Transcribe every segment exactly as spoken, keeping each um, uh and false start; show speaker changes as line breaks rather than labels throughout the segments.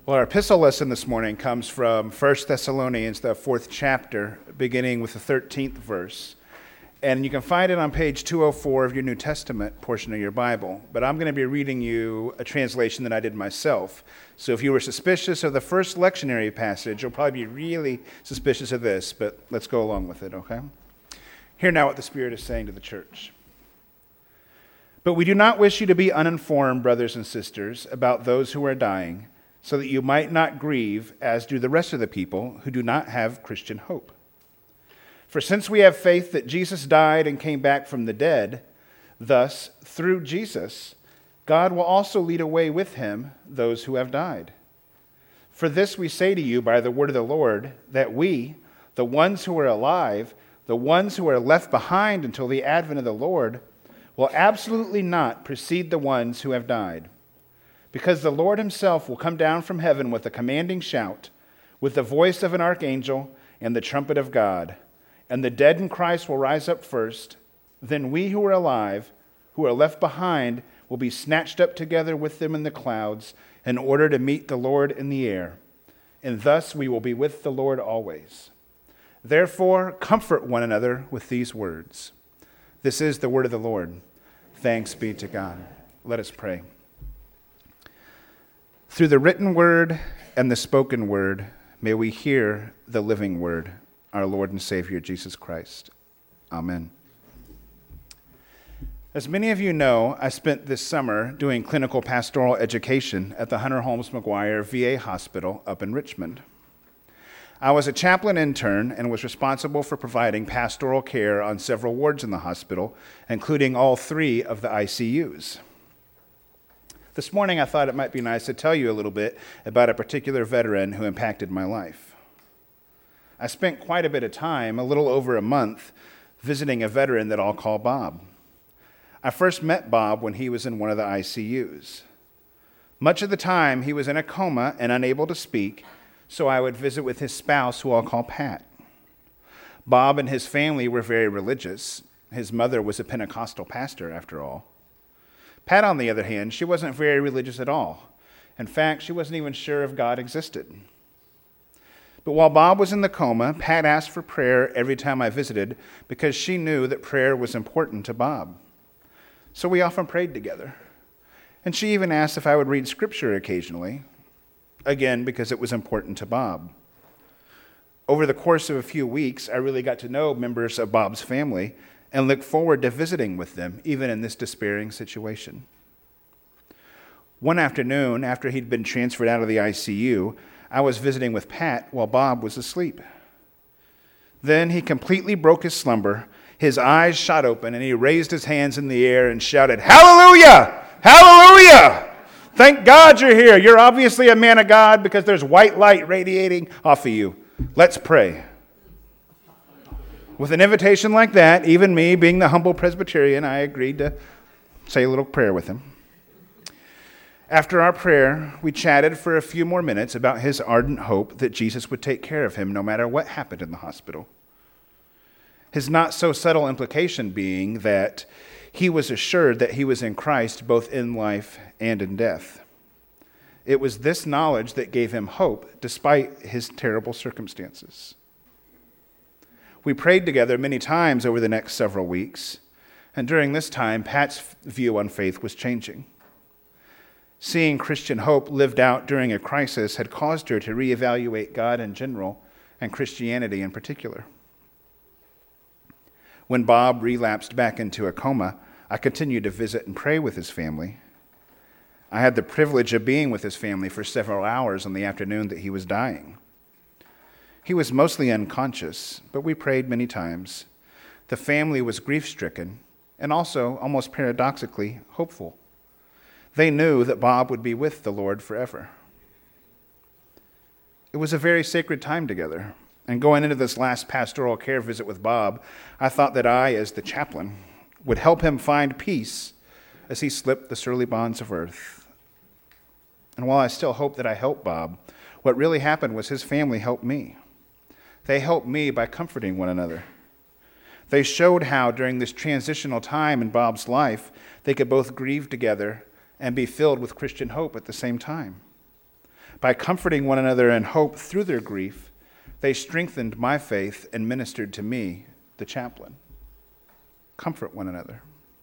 Well, our epistle lesson this morning comes from First Thessalonians, the fourth chapter, beginning with the thirteenth verse. And you can find it on page two oh four of your New Testament portion of your Bible. But I'm going to be reading you a translation that I did myself. So if you were suspicious of the first lectionary passage, you'll probably be really suspicious of this, but let's go along with it, okay? Hear now what the Spirit is saying to the church. But we do not wish you to be uninformed, brothers and sisters, about those who are dying, so that you might not grieve, as do the rest of the people who do not have Christian hope. For since we have faith that Jesus died and came back from the dead, thus, through Jesus, God will also lead away with him those who have died. For this we say to you by the word of the Lord, that we, the ones who are alive, the ones who are left behind until the advent of the Lord, will absolutely not precede the ones who have died. Because the Lord himself will come down from heaven with a commanding shout, with the voice of an archangel and the trumpet of God. And the dead in Christ will rise up first. Then we who are alive, who are left behind, will be snatched up together with them in the clouds in order to meet the Lord in the air. And thus we will be with the Lord always. Therefore, comfort one another with these words. This is the word of the Lord. Thanks be to God. Let us pray. Through the written word and the spoken word, may we hear the living word, our Lord and Savior, Jesus Christ. Amen. As many of you know, I spent this summer doing clinical pastoral education at the Hunter Holmes McGuire V A Hospital up in Richmond. I was a chaplain intern and was responsible for providing pastoral care on several wards in the hospital, including all three of the I C Us. This morning, I thought it might be nice to tell you a little bit about a particular veteran who impacted my life. I spent quite a bit of time, a little over a month, visiting a veteran that I'll call Bob. I first met Bob when he was in one of the I C Us. Much of the time, he was in a coma and unable to speak, so I would visit with his spouse, who I'll call Pat. Bob and his family were very religious. His mother was a Pentecostal pastor, after all. Pat, on the other hand, she wasn't very religious at all. In fact, she wasn't even sure if God existed. But while Bob was in the coma, Pat asked for prayer every time I visited because she knew that prayer was important to Bob. So we often prayed together. And she even asked if I would read scripture occasionally, again, because it was important to Bob. Over the course of a few weeks, I really got to know members of Bob's family and look forward to visiting with them, even in this despairing situation. One afternoon, after he'd been transferred out of the I C U, I was visiting with Pat while Bob was asleep. Then he completely broke his slumber, his eyes shot open, and he raised his hands in the air and shouted, "Hallelujah! Hallelujah! Thank God you're here. You're obviously a man of God because there's white light radiating off of you. Let's pray." With an invitation like that, even me, being the humble Presbyterian, I agreed to say a little prayer with him. After our prayer, we chatted for a few more minutes about his ardent hope that Jesus would take care of him no matter what happened in the hospital. His not-so-subtle implication being that he was assured that he was in Christ both in life and in death. It was this knowledge that gave him hope despite his terrible circumstances. We prayed together many times over the next several weeks, and during this time, Pat's view on faith was changing. Seeing Christian hope lived out during a crisis had caused her to reevaluate God in general and Christianity in particular. When Bob relapsed back into a coma, I continued to visit and pray with his family. I had the privilege of being with his family for several hours on the afternoon that he was dying. He was mostly unconscious, but we prayed many times. The family was grief-stricken and also, almost paradoxically, hopeful. They knew that Bob would be with the Lord forever. It was a very sacred time together, and going into this last pastoral care visit with Bob, I thought that I, as the chaplain, would help him find peace as he slipped the surly bonds of earth. And while I still hope that I helped Bob, what really happened was his family helped me. They helped me by comforting one another. They showed how, during this transitional time in Bob's life, they could both grieve together and be filled with Christian hope at the same time. By comforting one another in hope through their grief, they strengthened my faith and ministered to me, the chaplain. Comfort one another.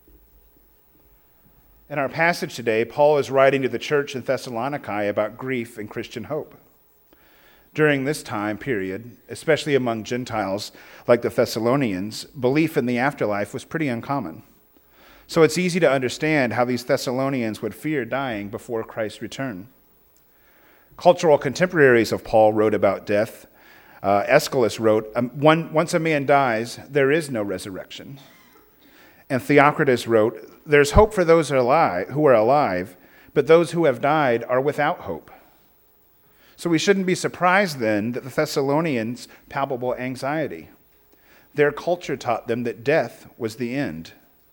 In our passage today, Paul is writing to the church in Thessalonica about grief and Christian hope. During this time period, especially among Gentiles like the Thessalonians, belief in the afterlife was pretty uncommon. So it's easy to understand how these Thessalonians would fear dying before Christ's return. Cultural contemporaries of Paul wrote about death. Uh, Aeschylus wrote, um, One, once a man dies, there is no resurrection. And Theocritus wrote, there's hope for those who are alive, who are alive, but those who have died are without hope. So we shouldn't be surprised then that the Thessalonians' palpable anxiety. Their culture taught them that death was the end.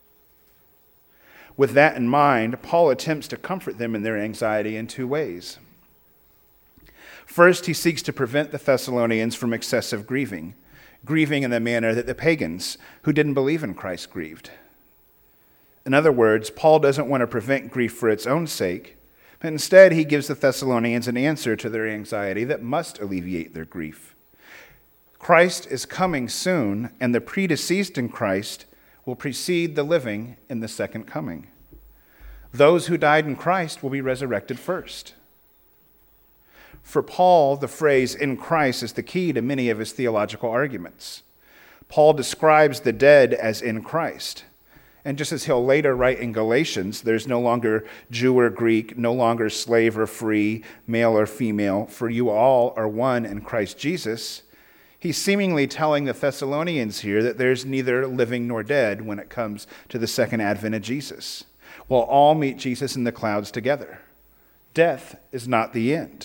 With that in mind, Paul attempts to comfort them in their anxiety in two ways. First, he seeks to prevent the Thessalonians from excessive grieving, grieving in the manner that the pagans who didn't believe in Christ grieved. In other words, Paul doesn't want to prevent grief for its own sake, but instead he gives the Thessalonians an answer to their anxiety that must alleviate their grief. Christ is coming soon, and the predeceased in Christ will precede the living in the second coming. Those who died in Christ will be resurrected first. For Paul, the phrase "in Christ" is the key to many of his theological arguments. Paul describes the dead as in Christ. And just as he'll later write in Galatians, there's no longer Jew or Greek, no longer slave or free, male or female, for you all are one in Christ Jesus. He's seemingly telling the Thessalonians here that there's neither living nor dead when it comes to the second advent of Jesus. We'll all meet Jesus in the clouds together. Death is not the end.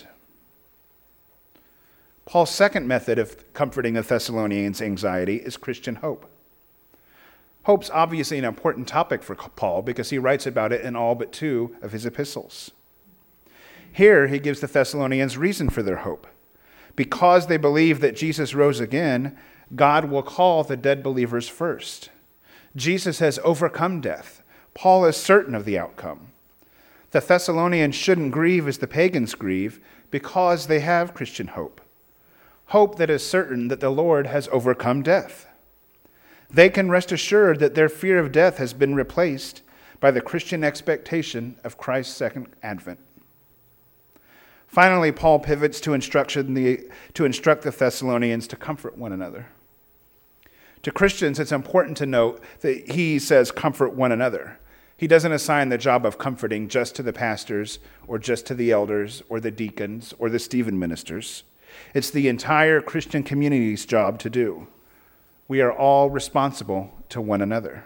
Paul's second method of comforting the Thessalonians' anxiety is Christian hope. Hope's obviously an important topic for Paul because he writes about it in all but two of his epistles. Here, he gives the Thessalonians reason for their hope. Because they believe that Jesus rose again, God will call the dead believers first. Jesus has overcome death. Paul is certain of the outcome. The Thessalonians shouldn't grieve as the pagans grieve because they have Christian hope. Hope that is certain that the Lord has overcome death. They can rest assured that their fear of death has been replaced by the Christian expectation of Christ's second advent. Finally, Paul pivots to instruction the, to instruct the Thessalonians to comfort one another. To Christians, it's important to note that he says comfort one another. He doesn't assign the job of comforting just to the pastors or just to the elders or the deacons or the Stephen ministers. It's the entire Christian community's job to do. We are all responsible to one another.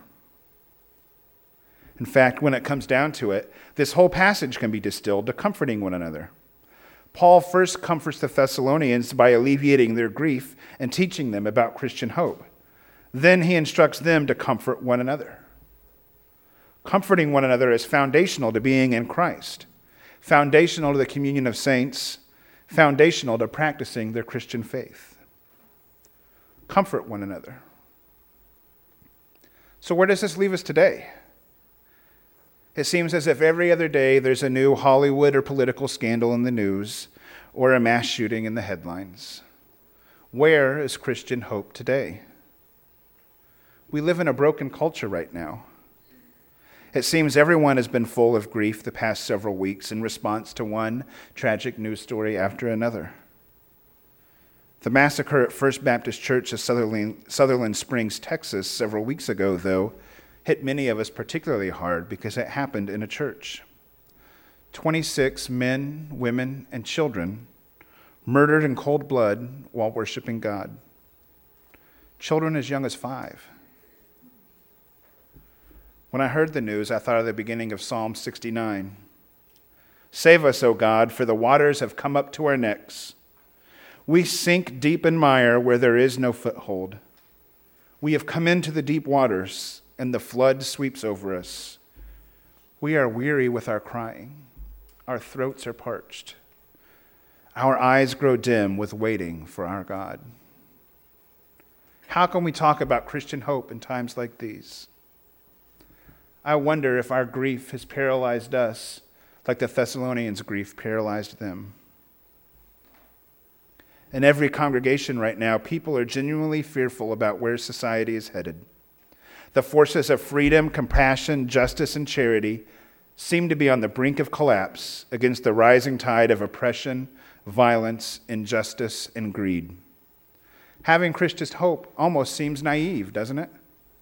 In fact, when it comes down to it, this whole passage can be distilled to comforting one another. Paul first comforts the Thessalonians by alleviating their grief and teaching them about Christian hope. Then he instructs them to comfort one another. Comforting one another is foundational to being in Christ, foundational to the communion of saints, foundational to practicing their Christian faith. Comfort one another. So where does this leave us today? It seems as if every other day there's a new Hollywood or political scandal in the news or a mass shooting in the headlines. Where is Christian hope today? We live in a broken culture right now. It seems everyone has been full of grief the past several weeks in response to one tragic news story after another. The massacre at First Baptist Church of Sutherland, Sutherland Springs, Texas, several weeks ago, though, hit many of us particularly hard because it happened in a church. twenty-six men, women, and children murdered in cold blood while worshiping God. Children as young as five. When I heard the news, I thought of the beginning of Psalm sixty-nine. Save us, O God, for the waters have come up to our necks. We sink deep in mire where there is no foothold. We have come into the deep waters, and the flood sweeps over us. We are weary with our crying. Our throats are parched. Our eyes grow dim with waiting for our God. How can we talk about Christian hope in times like these? I wonder if our grief has paralyzed us like the Thessalonians' grief paralyzed them. In every congregation right now, people are genuinely fearful about where society is headed. The forces of freedom, compassion, justice, and charity seem to be on the brink of collapse against the rising tide of oppression, violence, injustice, and greed. Having Christian hope almost seems naive, doesn't it?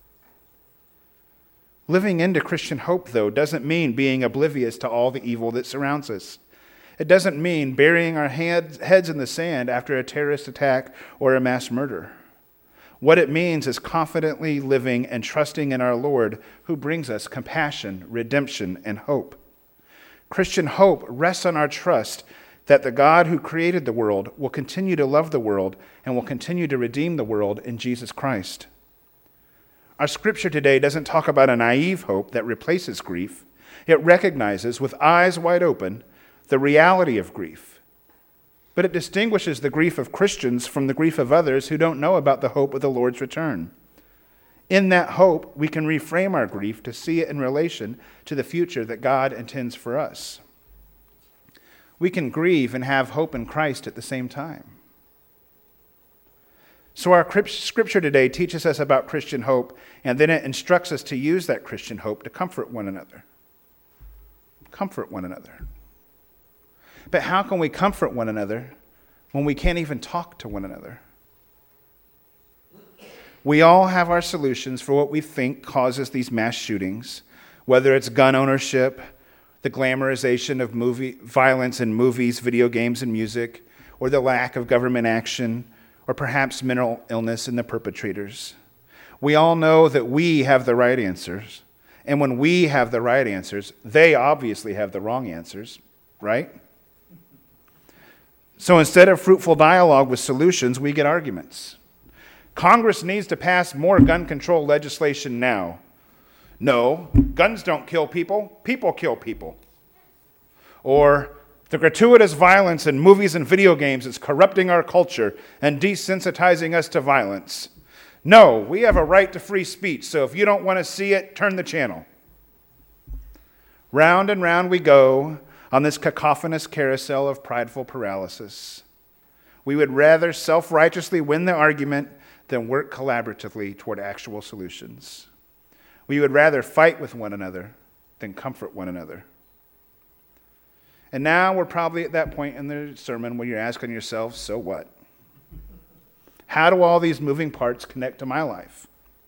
Living into Christian hope, though, doesn't mean being oblivious to all the evil that surrounds us. It doesn't mean burying our heads, heads in the sand after a terrorist attack or a mass murder. What it means is confidently living and trusting in our Lord, who brings us compassion, redemption, and hope. Christian hope rests on our trust that the God who created the world will continue to love the world and will continue to redeem the world in Jesus Christ. Our scripture today doesn't talk about a naive hope that replaces grief. It recognizes, with eyes wide open, the reality of grief. But it distinguishes the grief of Christians from the grief of others who don't know about the hope of the Lord's return. In that hope, we can reframe our grief to see it in relation to the future that God intends for us. We can grieve and have hope in Christ at the same time. So our scripture today teaches us about Christian hope, and then it instructs us to use that Christian hope to comfort one another. Comfort one another. But how can we comfort one another when we can't even talk to one another? We all have our solutions for what we think causes these mass shootings, whether it's gun ownership, the glamorization of movie violence in movies, video games, and music, or the lack of government action, or perhaps mental illness in the perpetrators. We all know that we have the right answers, and when we have the right answers, they obviously have the wrong answers, right? So instead of fruitful dialogue with solutions, we get arguments. Congress needs to pass more gun control legislation now. No, guns don't kill people, people kill people. Or the gratuitous violence in movies and video games is corrupting our culture and desensitizing us to violence. No, we have a right to free speech, so if you don't want to see it, turn the channel. Round and round we go on this cacophonous carousel of prideful paralysis. We would rather self-righteously win the argument than work collaboratively toward actual solutions. We would rather fight with one another than comfort one another. And now we're probably at that point in the sermon where you're asking yourself, so what? How do all these moving parts connect to my life?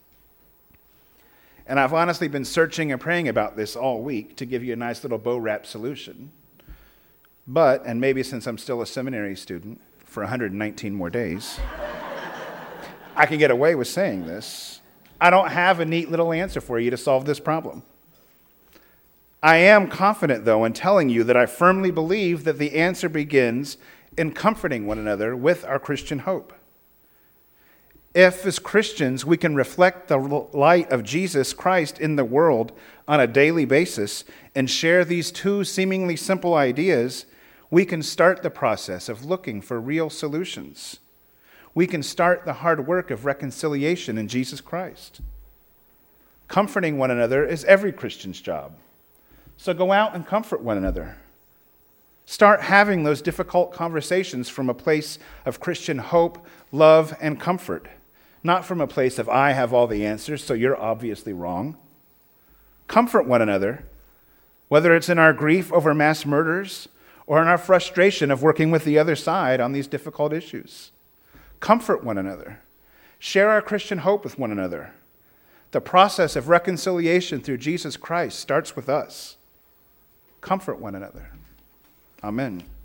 And I've honestly been searching and praying about this all week to give you a nice little bow wrap solution. But, and maybe since I'm still a seminary student for one hundred nineteen more days, I can get away with saying this. I don't have a neat little answer for you to solve this problem. I am confident, though, in telling you that I firmly believe that the answer begins in comforting one another with our Christian hope. If, as Christians, we can reflect the light of Jesus Christ in the world on a daily basis and share these two seemingly simple ideas, we can start the process of looking for real solutions. We can start the hard work of reconciliation in Jesus Christ. Comforting one another is every Christian's job. So go out and comfort one another. Start having those difficult conversations from a place of Christian hope, love, and comfort, not from a place of I have all the answers, so you're obviously wrong. Comfort one another, whether it's in our grief over mass murders or in our frustration of working with the other side on these difficult issues. Comfort one another. Share our Christian hope with one another. The process of reconciliation through Jesus Christ starts with us. Comfort one another. Amen.